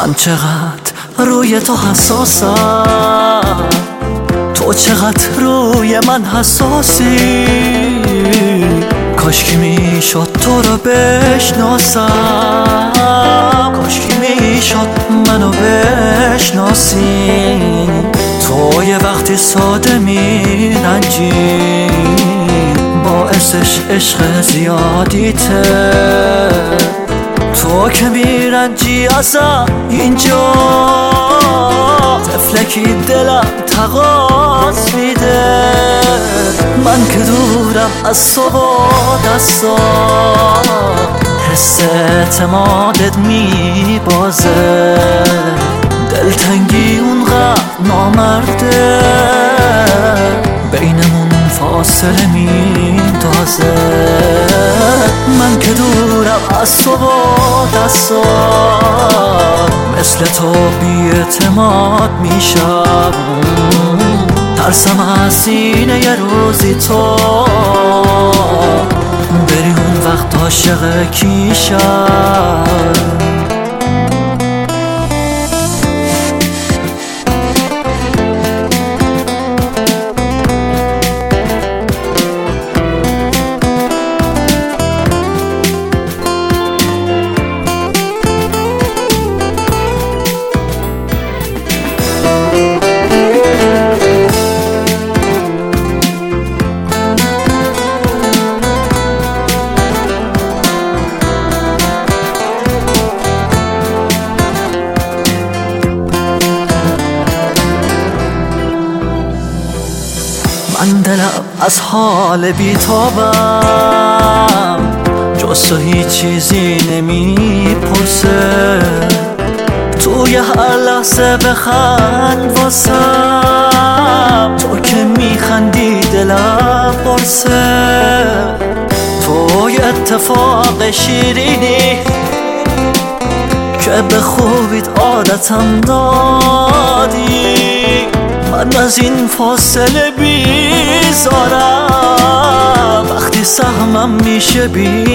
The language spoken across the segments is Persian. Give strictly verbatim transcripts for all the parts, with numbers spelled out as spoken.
من چقدر روی تو حساسم، تو چقدر روی من حساسی. کاشکی میشد تو رو بشناسم، کاشکی میشد منو بشناسی. تو یه وقتی ساده میرنجی، باعثش عشق زیادیته. تو که میرنجی ازم اینجا، تفلکی دلم تقاض میده. من که دورم از تو و دستا، حس اعتمادت میبازه. دلتنگی اونقدر نامرده، بینمون فاصله میندازه. من که دورم از تو و دستا، مثل تو بی اعتماد میشم. ترسم از سینه یه روزی تو بری اون وقت عاشق کیشم. من دلم از حال بیتابم، جز تو هیچ چیزی نمیپرسه. توی هر لحظه بخند واسم، تو که میخندی دلم قرصه. توی اتفاق شیرینی که به خوبیت عادتم دادی. من از این فاصله بیزارم، وقتی سهمم میشه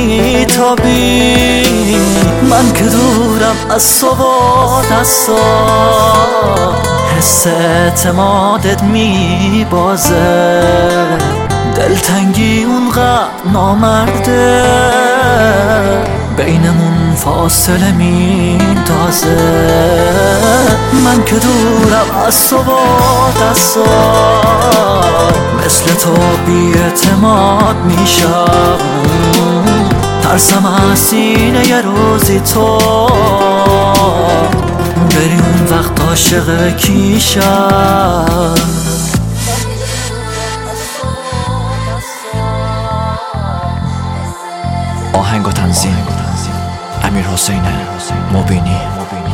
بیتابی. من که دورم از تو و دستا، حس اعتمادت میبازه. دلتنگی اونقدر نامرده، بینمون فاصله میندازه. من که دورم از تو و دستا، مثل تو بی اعتماد میشم. ترسم از سینه یه روزی تو بری اون وقت عاشق کیشم. آهنگ و تنظیم امیرحسین مبینی.